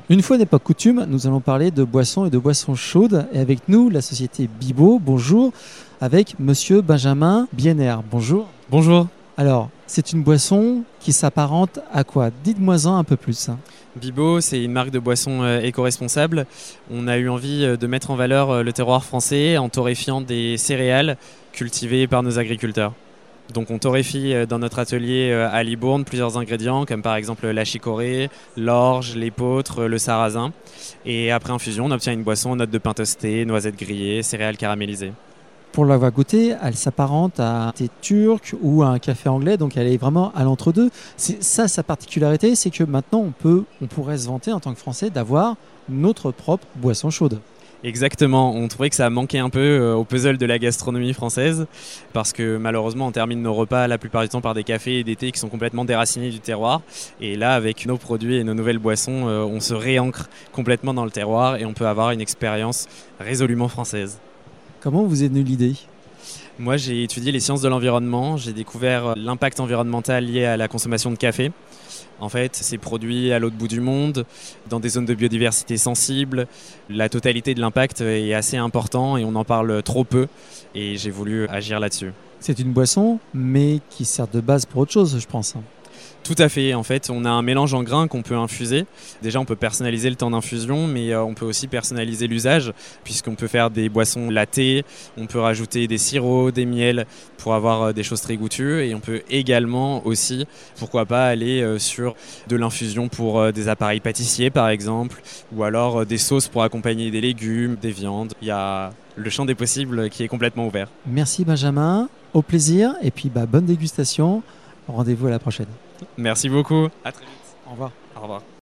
Une fois n'est pas coutume, nous allons parler de boissons et de boissons chaudes. Et avec nous, la société Bibo, bonjour, avec monsieur Benjamin Biener. Bonjour. Bonjour. Alors, c'est une boisson qui s'apparente à quoi? Dites-moi-en un peu plus. Bibo, c'est une marque de boissons éco-responsable. On a eu envie de mettre en valeur le terroir français en torréfiant des céréales cultivées par nos agriculteurs. Donc on torréfie dans notre atelier à Libourne plusieurs ingrédients comme par exemple la chicorée, l'orge, l'épeautre, le sarrasin. Et après infusion, on obtient une boisson aux notes de pain toasté, noisettes grillées, céréales caramélisées. Pour l'avoir goûté, elle s'apparente à un thé turc ou à un café anglais, donc elle est vraiment à l'entre-deux. C'est ça sa particularité, c'est que maintenant on pourrait se vanter en tant que Français d'avoir notre propre boisson chaude. Exactement, on trouvait que ça manquait un peu au puzzle de la gastronomie française parce que malheureusement on termine nos repas la plupart du temps par des cafés et des thés qui sont complètement déracinés du terroir, et là avec nos produits et nos nouvelles boissons on se réancre complètement dans le terroir et on peut avoir une expérience résolument française. Comment vous est venue l'idée? Moi j'ai étudié les sciences de l'environnement, j'ai découvert l'impact environnemental lié à la consommation de café. En fait, c'est produit à l'autre bout du monde, dans des zones de biodiversité sensibles. La totalité de l'impact est assez important et on en parle trop peu. Et j'ai voulu agir là-dessus. C'est une boisson, mais qui sert de base pour autre chose, je pense. Tout à fait. En fait, on a un mélange en grains qu'on peut infuser. Déjà, on peut personnaliser le temps d'infusion, mais on peut aussi personnaliser l'usage, puisqu'on peut faire des boissons latées, on peut rajouter des sirops, des miels pour avoir des choses très goûtues, et on peut également aussi, pourquoi pas, aller sur de l'infusion pour des appareils pâtissiers, par exemple, ou alors des sauces pour accompagner des légumes, des viandes. Il y a le champ des possibles qui est complètement ouvert. Merci Benjamin, au plaisir, et puis bonne dégustation. Rendez-vous à la prochaine. Merci beaucoup. À très vite. Au revoir. Au revoir.